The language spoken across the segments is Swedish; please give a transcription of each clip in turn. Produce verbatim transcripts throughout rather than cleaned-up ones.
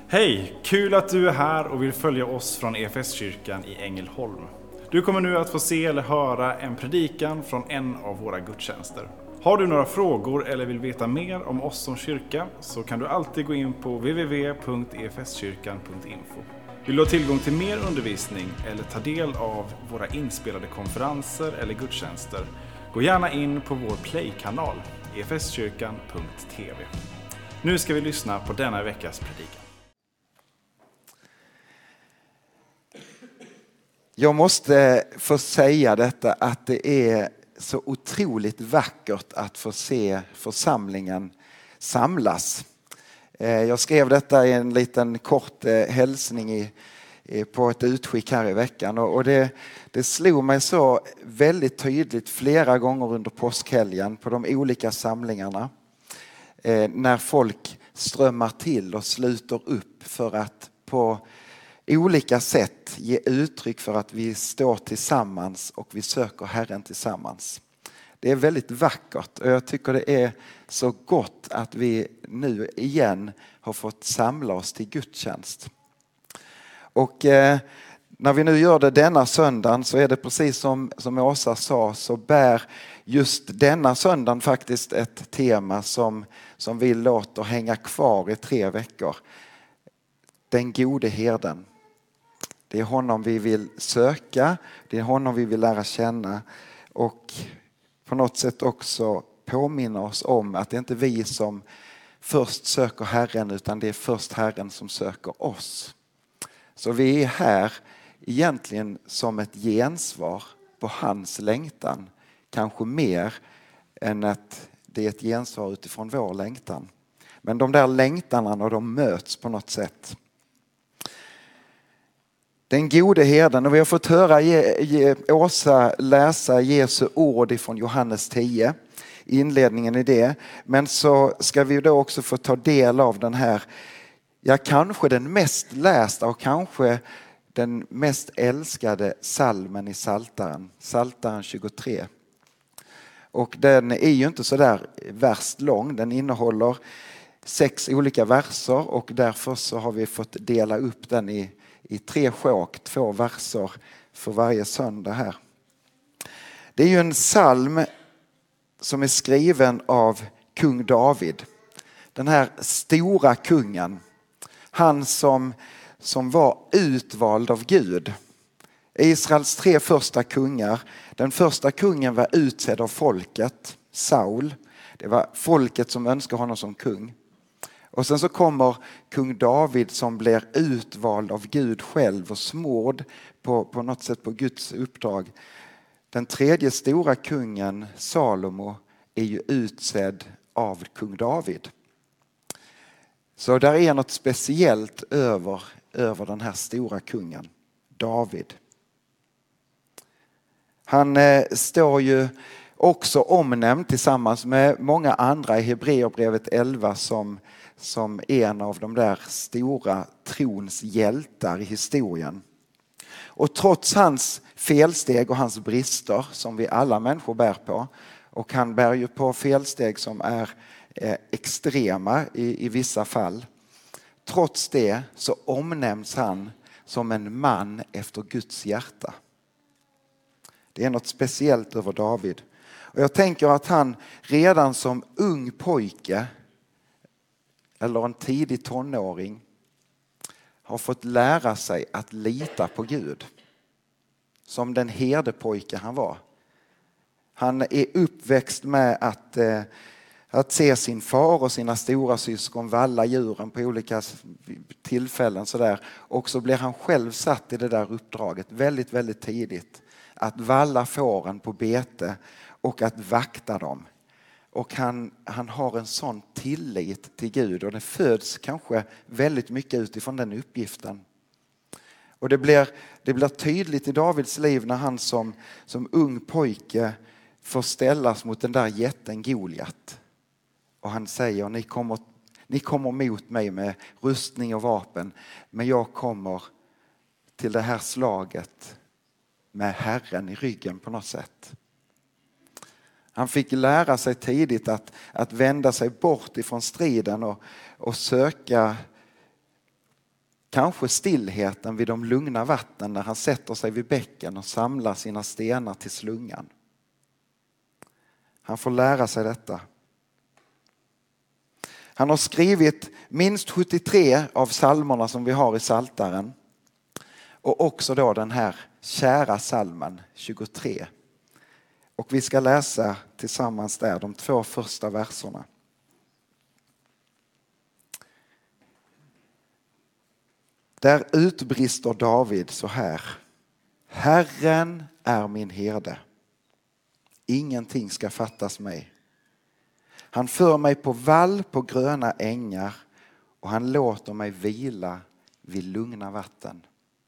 Hej! Kul att du är här och vill följa oss från E F S-kyrkan i Ängelholm. Du kommer nu att få se eller höra en predikan från en av våra gudstjänster. Har du några frågor eller vill veta mer om oss som kyrka så kan du alltid gå in på w w w punkt e f s kyrkan punkt info. Vill du ha tillgång till mer undervisning eller ta del av våra inspelade konferenser eller gudstjänster, gå gärna in på vår play-kanal e f s kyrkan punkt t v. Nu ska vi lyssna på denna veckas predikan. Jag måste få säga detta att det är så otroligt vackert att få se församlingen samlas. Jag skrev detta i en liten kort hälsning i, på ett utskick här i veckan och det, det slog mig så väldigt tydligt flera gånger under påskhelgen på de olika samlingarna. När folk strömmar till och sluter upp för att på olika sätt ge uttryck för att vi står tillsammans och vi söker Herren tillsammans. Det är väldigt vackert och jag tycker det är så gott att vi nu igen har fått samla oss till gudstjänst. Och eh, när vi nu gör det denna söndagen så är det precis som, som Åsa sa, så bär just denna söndagen faktiskt ett tema som, som vi låter hänga kvar i tre veckor. Den gode herden. Det är honom vi vill söka, det är honom vi vill lära känna och på något sätt också påminna oss om att det inte är vi som först söker Herren utan det är först Herren som söker oss. Så vi är här egentligen som ett gensvar på hans längtan, kanske mer än att det är ett gensvar utifrån vår längtan. Men de där längtarna och de möts på något sätt. Den gode herden, och vi har fått höra Je, Je, Åsa läsa Jesu ord ifrån Johannes tio, inledningen i det. Men så ska vi då också få ta del av den här, ja kanske den mest lästa och kanske den mest älskade salmen i Psaltaren, Psaltaren tjugotre. Och den är ju inte så där värst lång, den innehåller sex olika verser och därför så har vi fått dela upp den i I tre sjok, två verser för varje söndag här. Det är ju en psalm som är skriven av kung David. Den här stora kungen. Han som, som var utvald av Gud. Israels tre första kungar. Den första kungen var utsedd av folket, Saul. Det var folket som önskade honom som kung. Och sen så kommer kung David som blir utvald av Gud själv och smord på, på något sätt på Guds uppdrag. Den tredje stora kungen, Salomo, är ju utsedd av kung David. Så där är något speciellt över, över den här stora kungen, David. Han eh, står ju också omnämnd tillsammans med många andra i Hebreerbrevet elva som som en av de där stora trons hjältar i historien. Och trots hans felsteg och hans brister som vi alla människor bär på, och han bär ju på felsteg som är eh, extrema i, i vissa fall. Trots det så omnämns han som en man efter Guds hjärta. Det är något speciellt över David. Och jag tänker att han redan som ung pojke eller en tidig tonåring har fått lära sig att lita på Gud. Som den herdepojke han var. Han är uppväxt med att, eh, att se sin far och sina stora syskon valla djuren på olika tillfällen. Sådär. Och så blir han själv satt i det där uppdraget väldigt, väldigt tidigt. Att valla fåren på bete och att vakta dem. Och han, han har en sån tillit till Gud och det föds kanske väldigt mycket utifrån den uppgiften. Och det blir, det blir tydligt i Davids liv när han som, som ung pojke får ställas mot den där jätten Goliat. Och han säger, ni kommer, ni kommer mot mig med rustning och vapen, men jag kommer till det här slaget med Herren i ryggen på något sätt. Han fick lära sig tidigt att, att vända sig bort ifrån striden och, och söka kanske stillheten vid de lugna vattnen när han sätter sig vid bäcken och samlar sina stenar till slungan. Han får lära sig detta. Han har skrivit minst sjuttiotre av psalmerna som vi har i Psaltaren. Och också då den här kära psalmen tjugotre. Och vi ska läsa tillsammans där de två första verserna. Där utbrister David så här: Herren är min herde. Ingenting ska fattas mig. Han för mig på vall på gröna ängar och han låter mig vila vid lugna vatten.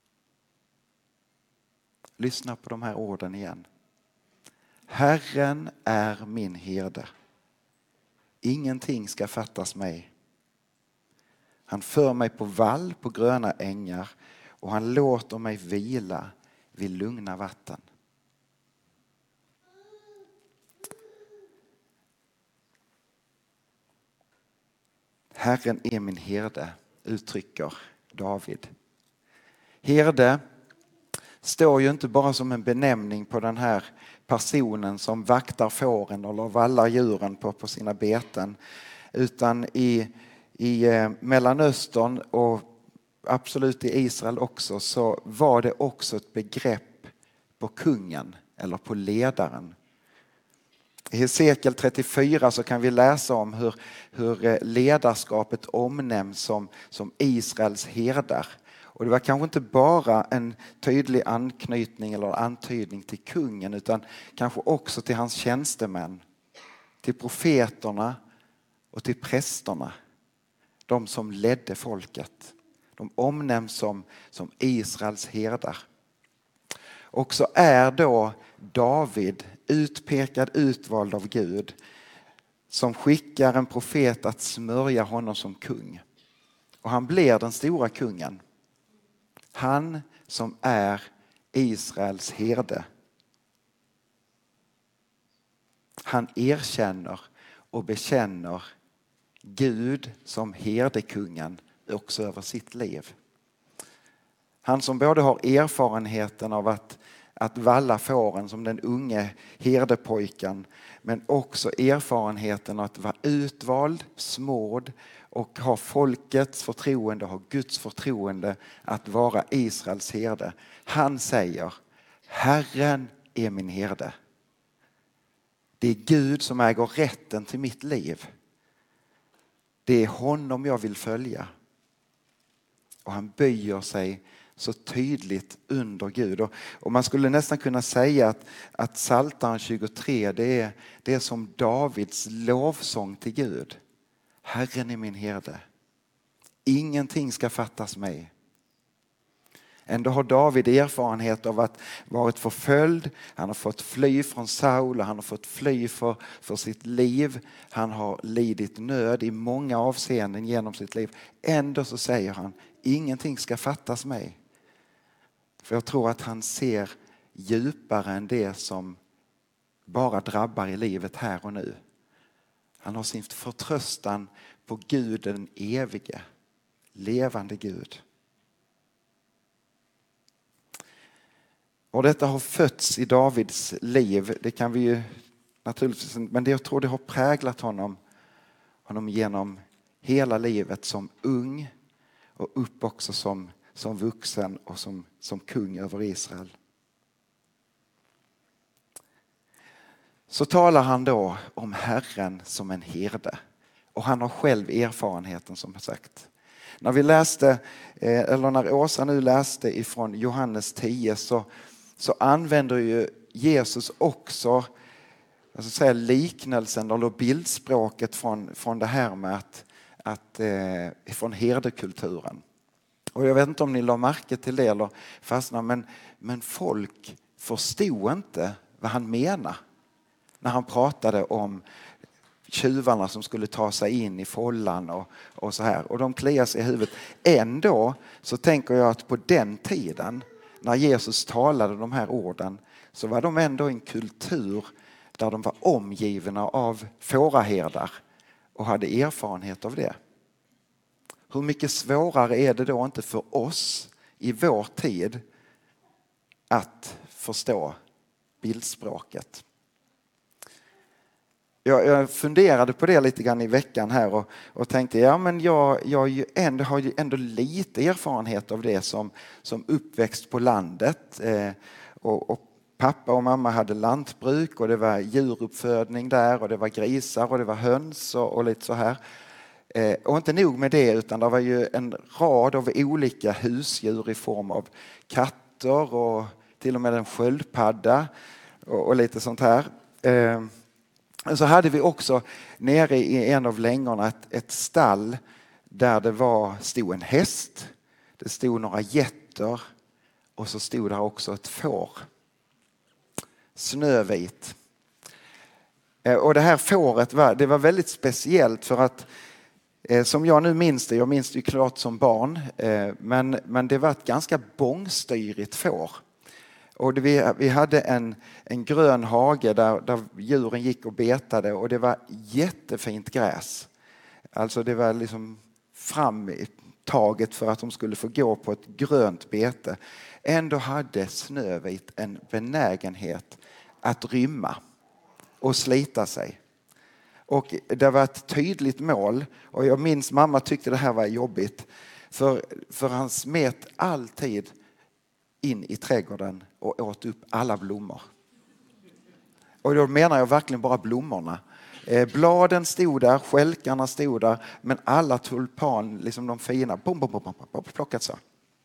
Lyssna på de här orden igen. Herren är min herde. Ingenting ska fattas mig. Han för mig på vall på gröna ängar och han låter mig vila vid lugna vatten. Herren är min herde, uttrycker David. Herde står ju inte bara som en benämning på den här personen som vaktar fåren eller vallar djuren på, på sina beten. Utan i, i Mellanöstern och absolut i Israel också så var det också ett begrepp på kungen eller på ledaren. I Hesekiel trettiofyra så kan vi läsa om hur, hur ledarskapet omnämns som, som Israels herdar. Och det var kanske inte bara en tydlig anknytning eller antydning till kungen utan kanske också till hans tjänstemän, till profeterna och till prästerna. De som ledde folket. De omnämns som, som Israels herdar. Och så är då David utpekad, utvald av Gud som skickar en profet att smörja honom som kung. Och han blir den stora kungen. Han som är Israels herde. Han erkänner och bekänner Gud som herdekungen också över sitt liv. Han som både har erfarenheten av att, att valla fåren som den unge herdepojken men också erfarenheten av att vara utvald, smord och ha folkets förtroende, ha Guds förtroende att vara Israels herde. Han säger: Herren är min herde. Det är Gud som äger rätten till mitt liv. Det är honom jag vill följa. Och han böjer sig så tydligt under Gud. Och, och man skulle nästan kunna säga att, att Psaltaren tjugotre det är, det är som Davids lovsång till Gud. Herren är min herde. Ingenting ska fattas mig. Ändå har David erfarenhet av att varit förföljd. Han har fått fly från Saul och han har fått fly för, för sitt liv. Han har lidit nöd i många avseenden genom sitt liv. Ändå så säger han: ingenting ska fattas mig. För jag tror att han ser djupare än det som bara drabbar i livet här och nu. Han har sin förtröstan på Gud den evige, levande Gud. Och detta har fötts i Davids liv, det kan vi ju naturligtvis, men det jag tror det har präglat honom, honom genom hela livet som ung och upp också som, som vuxen och som, som kung över Israel. Så talar han då om Herren som en herde. Och han har själv erfarenheten som sagt. När vi läste, eller när Åsa nu läste ifrån Johannes tio så, så använder ju Jesus också jag ska säga, liknelsen eller bildspråket från, från det här med att, att eh, från herdekulturen. Och jag vet inte om ni la märke till det eller fastnade, men, men folk förstod inte vad han menar när han pratade om tjuvarna som skulle ta sig in i follan och, och så här. Och de kliar sig i huvudet. Ändå så tänker jag att på den tiden när Jesus talade de här orden så var de ändå en kultur där de var omgivna av fåraherdar och hade erfarenhet av det. hur mycket svårare är det då inte för oss i vår tid att förstå bildspråket? Jag, jag funderade på det lite grann i veckan här och, och tänkte, ja men jag, jag ju ändå, har ju ändå lite erfarenhet av det som, som uppväxt på landet. Eh, och, och pappa och mamma hade lantbruk och det var djuruppfödning där och det var grisar och det var höns och, och lite så här. Eh, och inte nog med det, utan det var ju en rad av olika husdjur i form av katter och till och med en sköldpadda och, och lite sånt här. Eh, så hade vi också nere i en av längorna ett, ett stall där det var, stod en häst, det stod några getter och så stod där också ett får. Snövit. Eh, och det här fåret var, det var väldigt speciellt för att eh, som jag nu minns det, jag minns det ju klart som barn, eh, men, men det var ett ganska bångstyrigt får. Och det, vi, vi hade en, en grön hage där, där djuren gick och betade och det var jättefint gräs. Alltså det var liksom framtaget för att de skulle få gå på ett grönt bete. Ändå hade Snövit en benägenhet att rymma och slita sig. Och det var ett tydligt mål och jag minns mamma tyckte det här var jobbigt. För, för han smet alltid in i trädgården och åt upp alla blommor. Och då menar jag verkligen bara blommorna. Eh, bladen stod där, skälkarna stod där, men alla tulpan, liksom de fina, bom, bom, bom, bom, bom, plockat så.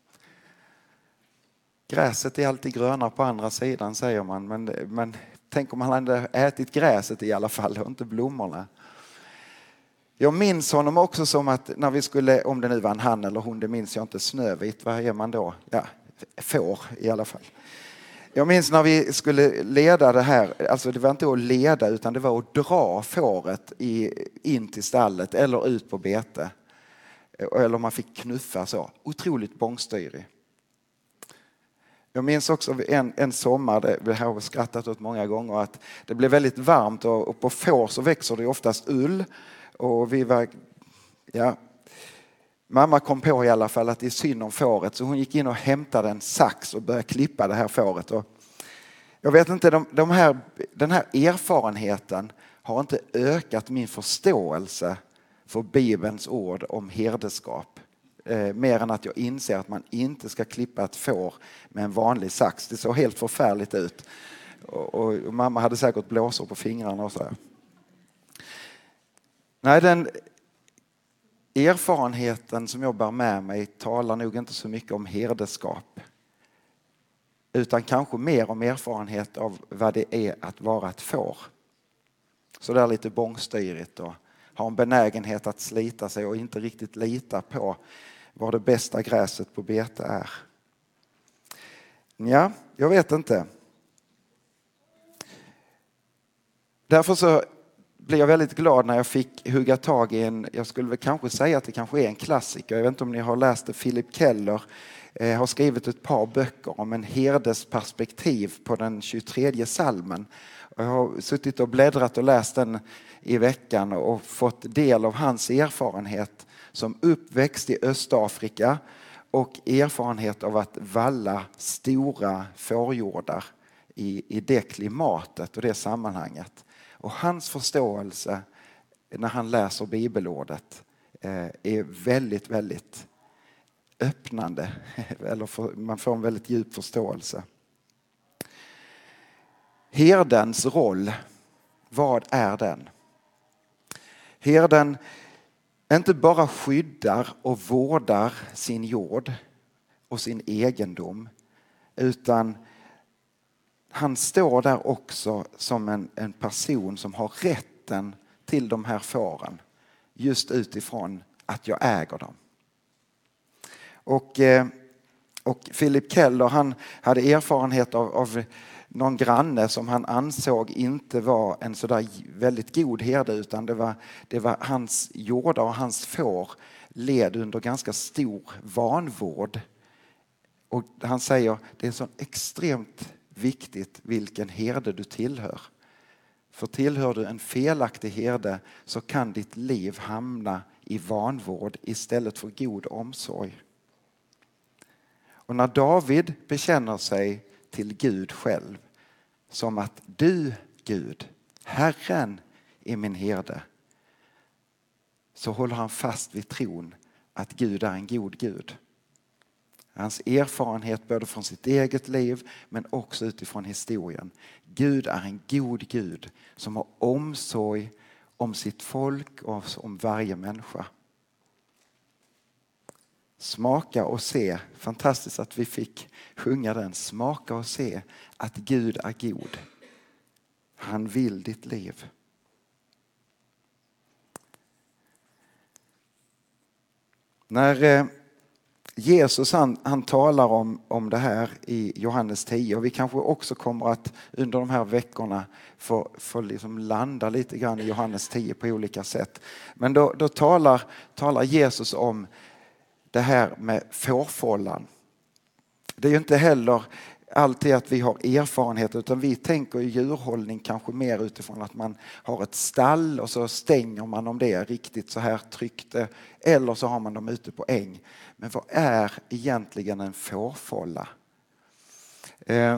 Gräset är alltid grönare på andra sidan, säger man. Men, men tänk om han hade ätit gräset i alla fall och inte blommorna. Jag minns honom också som att när vi skulle, om det nu var en han eller hon, det minns jag inte, Snövit, vad är man då? Ja, får i alla fall. Jag minns när vi skulle leda det här, alltså det var inte att leda utan det var att dra fåret i, in till stallet eller ut på bete. Eller man fick knuffa så. Otroligt bångstyrig. Jag minns också en, en sommar, det har jag skrattat åt många gånger, att det blev väldigt varmt och, och på får så växer det oftast ull. Och vi var, ja, mamma kom på i alla fall att det är synd om fåret så hon gick in och hämtade en sax och började klippa det här fåret. Och jag vet inte, de, de här, den här erfarenheten har inte ökat min förståelse för Bibelns ord om herdeskap. Eh, mer än att jag inser att man inte ska klippa ett får med en vanlig sax. Det såg helt förfärligt ut. Och, och, och mamma hade säkert blåsor på fingrarna och så här. Nej, den erfarenheten som jag bär med mig talar nog inte så mycket om herdeskap. Utan kanske mer om erfarenhet av vad det är att vara ett får. Så där lite bångstyrigt och ha en benägenhet att slita sig och inte riktigt lita på vad det bästa gräset på bete är. Ja, jag vet inte. Därför så blev jag väldigt glad när jag fick hugga tag i en, jag skulle väl kanske säga att det kanske är en klassiker. Jag vet inte om ni har läst det. Philip Keller eh, har skrivit ett par böcker om en herdes perspektiv på den tjugotredje salmen. Jag har suttit och bläddrat och läst den i veckan och fått del av hans erfarenhet som uppväxt i Östafrika och erfarenhet av att valla stora fårjordar i, i det klimatet och det sammanhanget. Och hans förståelse när han läser bibelordet eh, är väldigt, väldigt öppnande. Eller för, man får en väldigt djup förståelse. Herdens roll, vad är den? Herden inte bara skyddar och vårdar sin jord och sin egendom, utan han står där också som en, en person som har rätten till de här fåren. Just utifrån att jag äger dem. Och, och Philip Keller, han hade erfarenhet av, av någon granne som han ansåg inte var en sådär väldigt god herde, utan det var, det var hans jordar och hans får led under ganska stor vanvård. Och han säger det är så extremt viktigt vilken herde du tillhör. För tillhör du en felaktig herde så kan ditt liv hamna i vanvård istället för god omsorg. Och när David bekänner sig till Gud själv som att du, Gud, Herren är min herde, så håller han fast vid tron att Gud är en god Gud. Hans erfarenhet både från sitt eget liv men också utifrån historien. Gud är en god Gud som har omsorg om sitt folk och om varje människa. Smaka och se, fantastiskt att vi fick sjunga den. Smaka och se att Gud är god. Han vill ditt liv. När Jesus han, han talar om, om det här i Johannes tio, och vi kanske också kommer att under de här veckorna få, få liksom landa lite grann i Johannes tio på olika sätt. Men då, då talar, talar Jesus om det här med fårfållan. Det är ju inte heller alltid att vi har erfarenhet, utan vi tänker i djurhållning kanske mer utifrån att man har ett stall och så stänger man om det är riktigt så här tryggt, eller så har man dem ute på äng. Men vad är egentligen en fårfålla? Eh,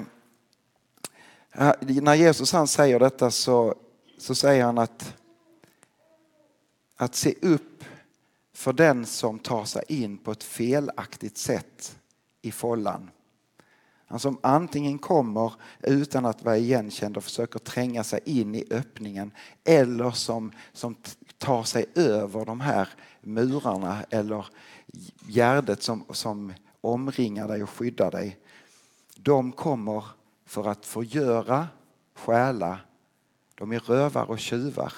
när Jesus han säger detta så, så säger han att, att se upp för den som tar sig in på ett felaktigt sätt i fållan. Han som antingen kommer utan att vara igenkänd och försöker tränga sig in i öppningen, eller som, som tar sig över de här murarna eller gärdet som, som omringar dig och skyddar dig. De kommer för att förgöra, stjäla. De är rövar och tjuvar.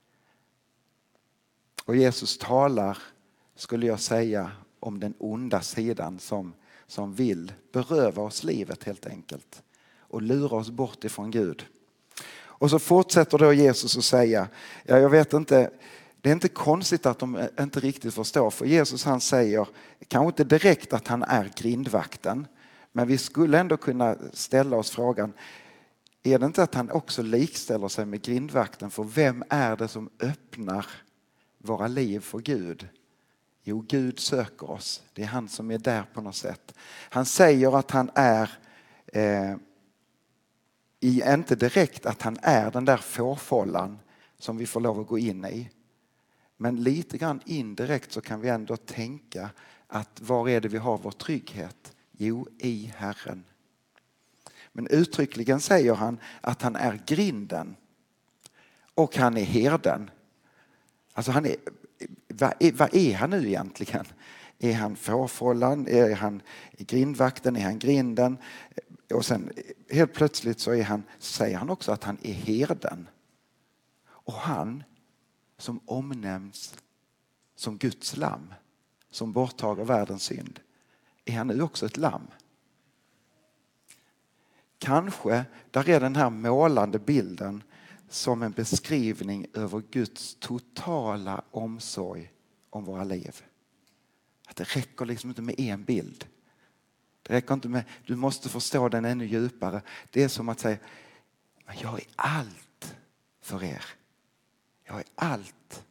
Och Jesus talar, skulle jag säga, om den onda sidan som som vill beröva oss livet helt enkelt och lura oss bort ifrån Gud. Och så fortsätter då Jesus att säga, ja, jag vet inte, det är inte konstigt att de inte riktigt förstår, för Jesus han säger, kanske inte direkt att han är grindvakten, men vi skulle ändå kunna ställa oss frågan, är det inte att han också likställer sig med grindvakten? För vem är det som öppnar våra liv för Gud? Jo, Gud söker oss. Det är han som är där på något sätt. Han säger att han är, eh, i, inte direkt att han är den där fårfållan som vi får lov att gå in i. Men lite grann indirekt så kan vi ändå tänka att var är det vi har vår trygghet? Jo, i Herren. Men uttryckligen säger han att han är grinden och han är herden. Alltså han är... Vad är, vad är han nu egentligen? Är han fårfållan? Är han grindvakten? Är han grinden? Och sen helt plötsligt så är han, säger han också att han är herden. Och han som omnämns som Guds lamm, som borttager världens synd, är han nu också ett lamm? Kanske där är den här målande bilden som en beskrivning över Guds totala omsorg om våra liv. Att det räcker liksom inte med en bild. Det räcker inte med, du måste förstå den ännu djupare. Det är som att säga, men jag är allt för er. Jag är allt.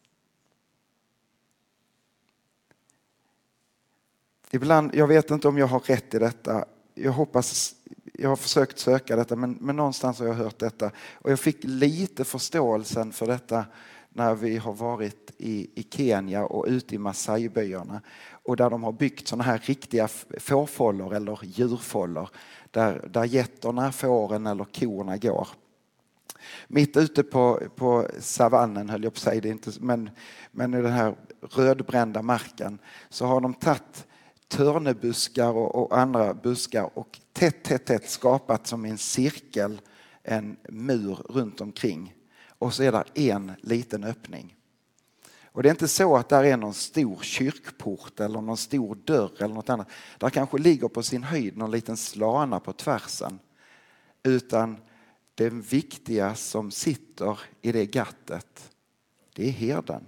Ibland, jag vet inte om jag har rätt i detta. Jag hoppas, jag har försökt söka detta, men, men någonstans har jag hört detta. Och jag fick lite förståelsen för detta när vi har varit i, i Kenya och ute i Masai-byarna. Och där de har byggt sådana här riktiga fårfållor eller djurfållor. Där, där getterna, fåren eller korna går. Mitt ute på, på savannen, höll jag på att säga, det är inte, men, men i den här rödbrända marken så har de tagit törnebuskar och, och andra buskar och tätt, tätt, tätt skapat som en cirkel, en mur runt omkring. Och så är där en liten öppning. Och det är inte så att där är någon stor kyrkport eller någon stor dörr eller något annat. Där kanske ligger på sin höjd någon liten slana på tvärsen. Utan det viktiga som sitter i det gattet, det är herden.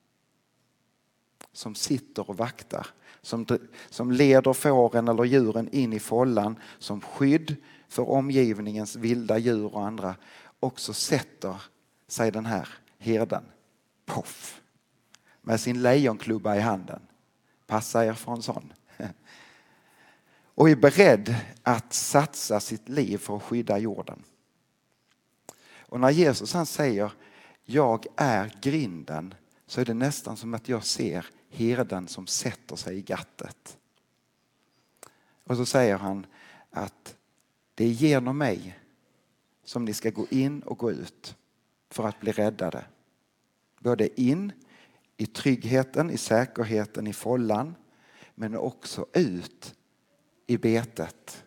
Som sitter och vaktar. Som, som leder fåren eller djuren in i fållan som skydd för omgivningens vilda djur och andra. Också sätter säger den här herden. Poff! Med sin lejonklubba i handen. Passa er för en sån. Och är beredd att satsa sitt liv för att skydda jorden. Och när Jesus han säger jag är grinden, så är det nästan som att jag ser herden som sätter sig i gattet. Och så säger han att det är genom mig som ni ska gå in och gå ut för att bli räddade. Både in i tryggheten, i säkerheten, i follan, men också ut i betet.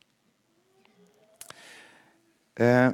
Eh,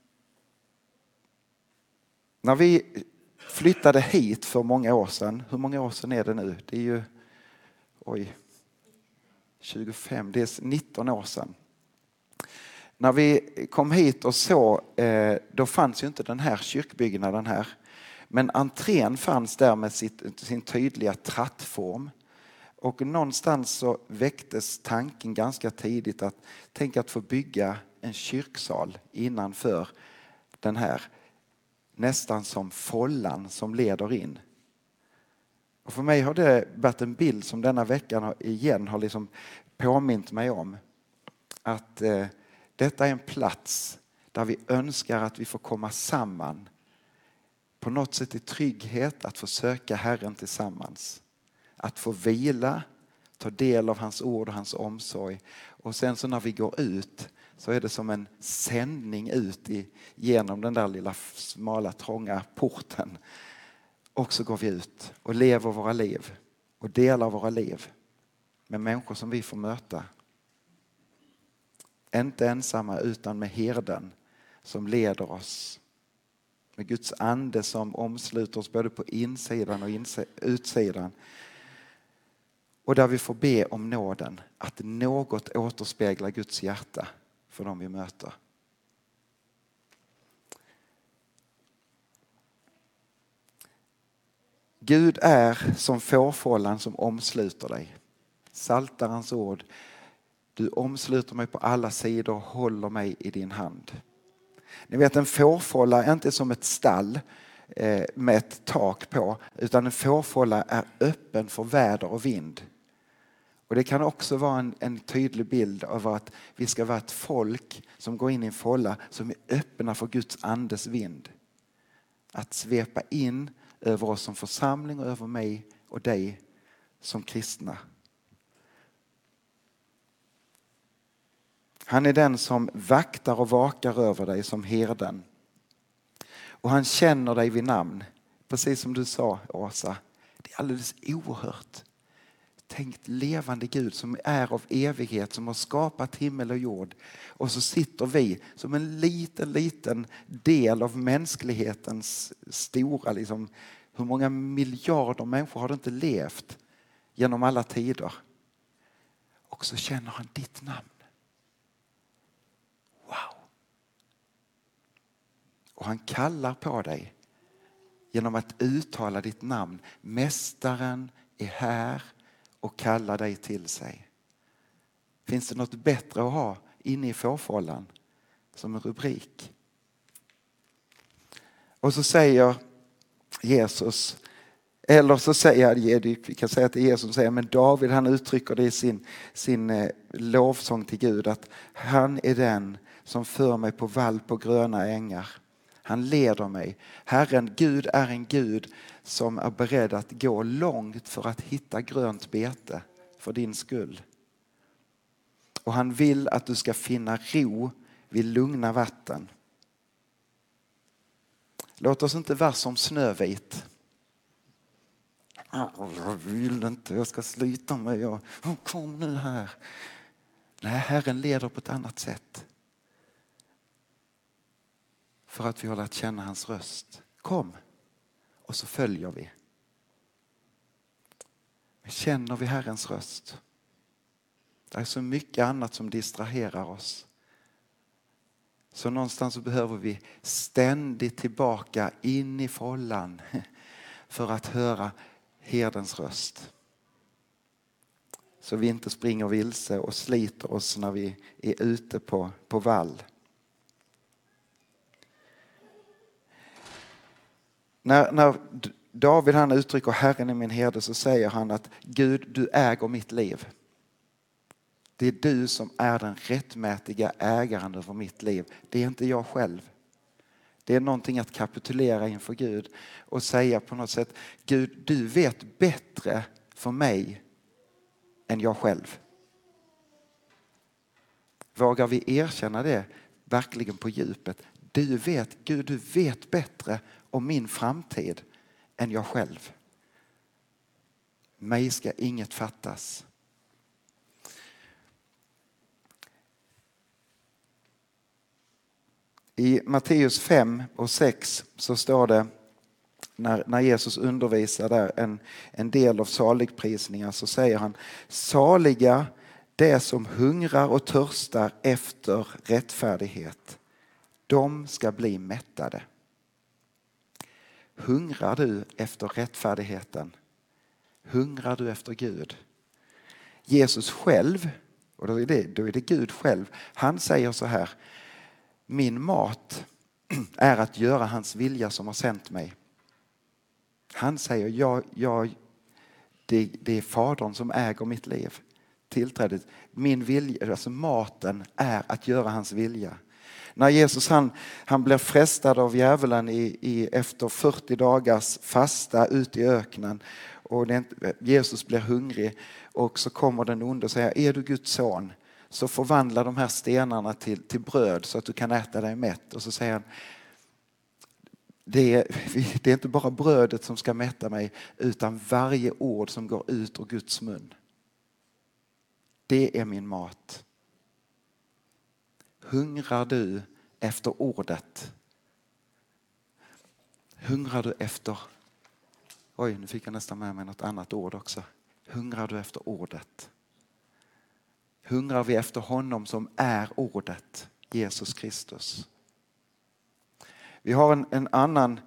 när vi flyttade hit för många år sedan, hur många år sedan är det nu? Det är ju, oj, tjugofem, det är nitton år sedan. När vi kom hit och så, eh, då fanns ju inte den här kyrkbyggnaden här. Men entrén fanns där med sitt, sin tydliga trattform. Och någonstans så väcktes tanken ganska tidigt att tänka att få bygga en kyrksal innanför den här. Nästan som follan som leder in. Och för mig har det varit en bild som denna veckan igen har liksom påmint mig om. Att eh, detta är en plats där vi önskar att vi får komma samman. På något sätt i trygghet att få söka Herren tillsammans. Att få vila, ta del av hans ord och hans omsorg. Och sen så när vi går ut så är det som en sändning ut i, genom den där lilla smala trånga porten. Och så går vi ut och lever våra liv och delar våra liv med människor som vi får möta. Inte ensamma utan med herden som leder oss. Med Guds ande som omsluter oss både på insidan och inse- utsidan. Och där vi får be om nåden att något återspeglar Guds hjärta för dem vi möter. Gud är som fårfållan som omsluter dig. Psaltarens ord. Du omsluter mig på alla sidor och håller mig i din hand. Ni vet, en fårfålla är inte som ett stall eh, med ett tak på. Utan en fårfålla är öppen för väder och vind. Och det kan också vara en, en tydlig bild av att vi ska vara ett folk som går in i en fålla som är öppna för Guds andes vind. Att svepa in över oss som församling och över mig och dig som kristna. Han är den som vaktar och vakar över dig som herden. Och han känner dig vid namn. Precis som du sa, Åsa. Det är alldeles oerhört. Tänk levande Gud som är av evighet, som har skapat himmel och jord. Och så sitter vi som en liten, liten del av mänsklighetens stora, liksom, hur många miljarder människor har det inte levt genom alla tider. Och så känner han ditt namn. Wow. Och han kallar på dig genom att uttala ditt namn. Mästaren är här och kallar dig till sig. Finns det något bättre att ha inne i fårfållan som en rubrik? Och så säger Jesus, eller så säger vi kan säga att det är Jesus som säger, men David han uttrycker det i sin, sin lovsång till Gud, att han är den som för mig på vall på gröna ängar. Han leder mig. Herren, Gud är en Gud som är beredd att gå långt för att hitta grönt bete för din skull. Och han vill att du ska finna ro vid lugna vatten. Låt oss inte vara som Snövit. Jag vill inte, jag ska slita mig. Jag, kom nu här. Nej, Herren leder på ett annat sätt. För att vi har lärt känna hans röst. Kom. Och så följer vi. Men känner vi Herrens röst? Det är så mycket annat som distraherar oss. Så någonstans så behöver vi ständigt tillbaka in i fållan för att höra herdens röst. Så vi inte springer vilse och sliter oss när vi är ute på, på vall. När, när David han uttrycker Herren är min herde, så säger han att Gud, du äger mitt liv. Det är du som är den rättmätiga ägaren över mitt liv. Det är inte jag själv. Det är någonting att kapitulera inför Gud och säga på något sätt, Gud, du vet bättre för mig än jag själv. Vågar vi erkänna det verkligen på djupet? Du vet, Gud, du vet bättre om min framtid än jag själv. Mig ska inget fattas. I Matteus fem och sex så står det, när, när Jesus undervisar där en, en del av saligprisningar, så säger han, saliga det som hungrar och törstar efter rättfärdighet, de ska bli mättade. Hungrar du efter rättfärdigheten? Hungrar du efter Gud? Jesus själv, och då är det, då är det Gud själv, han säger så här, min mat är att göra hans vilja som har sänt mig. Han säger, jag, jag, det, det är Fadern som äger mitt liv. Tillträdet. Min vilja, alltså maten är att göra hans vilja. När Jesus han, han blir frestad av djävulen i, i, efter fyrtio dagars fasta ut i öknen. Och det, Jesus blir hungrig och så kommer den onde och säger, är du Guds son? Så förvandla de här stenarna till, till bröd så att du kan äta dig mätt. Och så säger han, det är, det är inte bara brödet som ska mätta mig, utan varje ord som går ut ur Guds mun. Det är min mat. Hungrar du efter ordet? Hungrar du efter... Oj, nu fick jag nästan med mig något annat ord också. Hungrar du efter ordet? Hungrar vi efter honom som är ordet, Jesus Kristus? Vi har en, en annan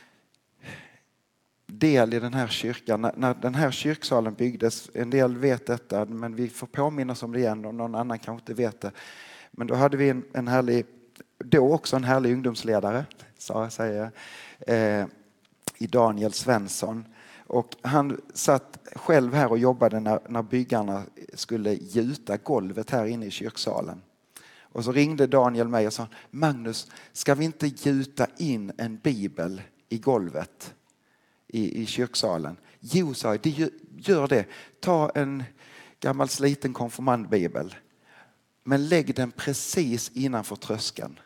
del i den här kyrkan. När, när den här kyrksalen byggdes, en del vet detta, men vi får påminnas om det igen och någon annan kanske inte vet det. Men då hade vi en, en härlig, då också en härlig ungdomsledare, sa säger eh, i Daniel Svensson. Och han satt själv här och jobbade när, när byggarna skulle gjuta golvet här inne i kyrksalen. Och så ringde Daniel mig och sa, Magnus, ska vi inte gjuta in en bibel i golvet i, i kyrksalen? Jo, sa jag, det gör det. Ta en gammal sliten konfirmandbibel. Men lägg den precis innanför tröskeln.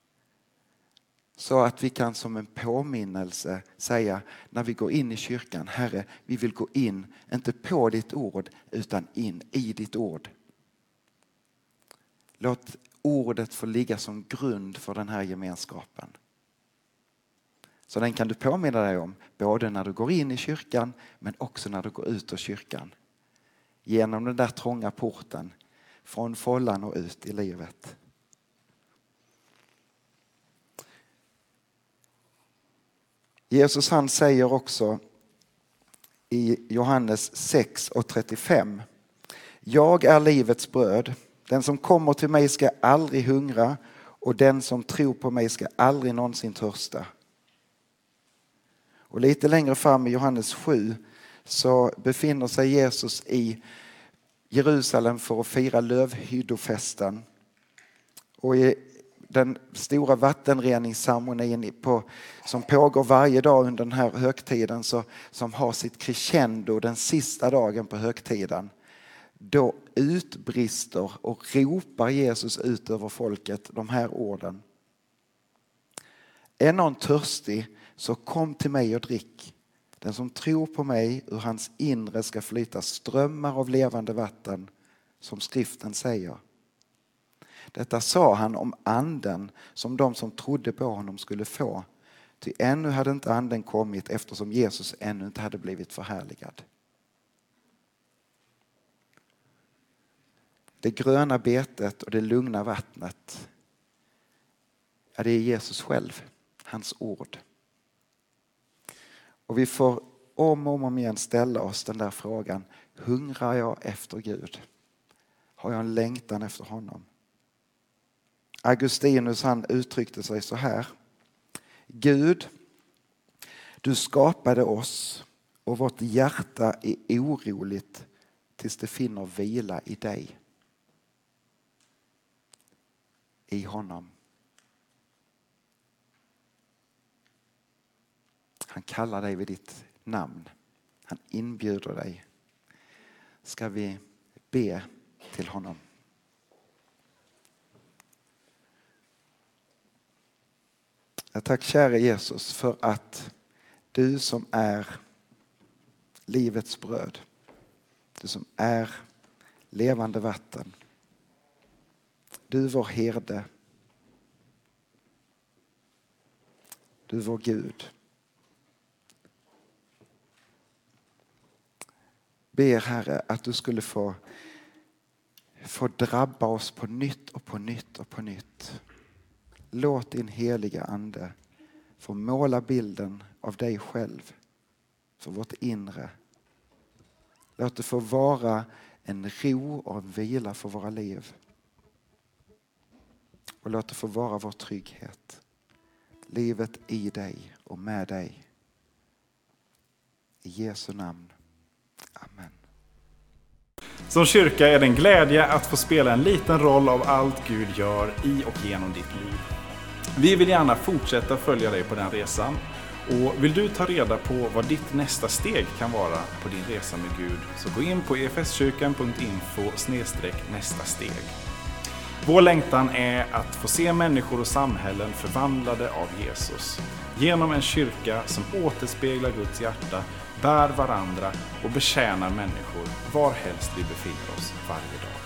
Så att vi kan som en påminnelse säga när vi går in i kyrkan, Herre, vi vill gå in, inte på ditt ord, utan in i ditt ord. Låt ordet få ligga som grund för den här gemenskapen. Så den kan du påminna dig om, både när du går in i kyrkan, men också när du går ut ur kyrkan. Genom den där trånga porten, från follan och ut i livet. Jesus han säger också i Johannes sex och trettiofem. Jag är livets bröd. Den som kommer till mig ska aldrig hungra och den som tror på mig ska aldrig någonsin törsta. Och lite längre fram i Johannes sju så befinner sig Jesus i Jerusalem för att fira lövhyddofesten. Och i den stora vattenreningsceremonin på, som pågår varje dag under den här högtiden, så, som har sitt crescendo den sista dagen på högtiden, då utbrister och ropar Jesus ut över folket de här orden. Är någon törstig, så kom till mig och drick. Den som tror på mig, ur hans inre ska flyta strömmar av levande vatten, som skriften säger. Detta sa han om anden som de som trodde på honom skulle få. Ty ännu hade inte anden kommit eftersom Jesus ännu inte hade blivit förhärligad. Det gröna betet och det lugna vattnet, ja, det är Jesus själv, hans ord. Och vi får om och om igen ställa oss den där frågan, hungrar jag efter Gud? Har jag en längtan efter honom? Augustinus han uttryckte sig så här. Gud, Du skapade oss och vårt hjärta är oroligt tills det finner vila i dig. I honom. Han kallar dig vid ditt namn. Han inbjuder dig. Ska vi be till honom? Jag tack käre Jesus för att du som är livets bröd, du som är levande vatten, du vår herde, du vår Gud. Ber Herre att du skulle få, få drabba oss på nytt och på nytt och på nytt. Låt din heliga ande få måla bilden av dig själv för vårt inre. Låt det få vara en ro och en vila för våra liv. Och låt det få vara vår trygghet. Livet i dig och med dig. I Jesu namn. Amen. Som kyrka är det en glädje att få spela en liten roll av allt Gud gör i och genom ditt liv. Vi vill gärna fortsätta följa dig på den resan. Och vill du ta reda på vad ditt nästa steg kan vara på din resa med Gud, så gå in på efeskyrkan punkt info snedstreck nästa steg. Vår längtan är att få se människor och samhällen förvandlade av Jesus. Genom en kyrka som återspeglar Guds hjärta, bär varandra och betjänar människor var helst vi befinner oss varje dag.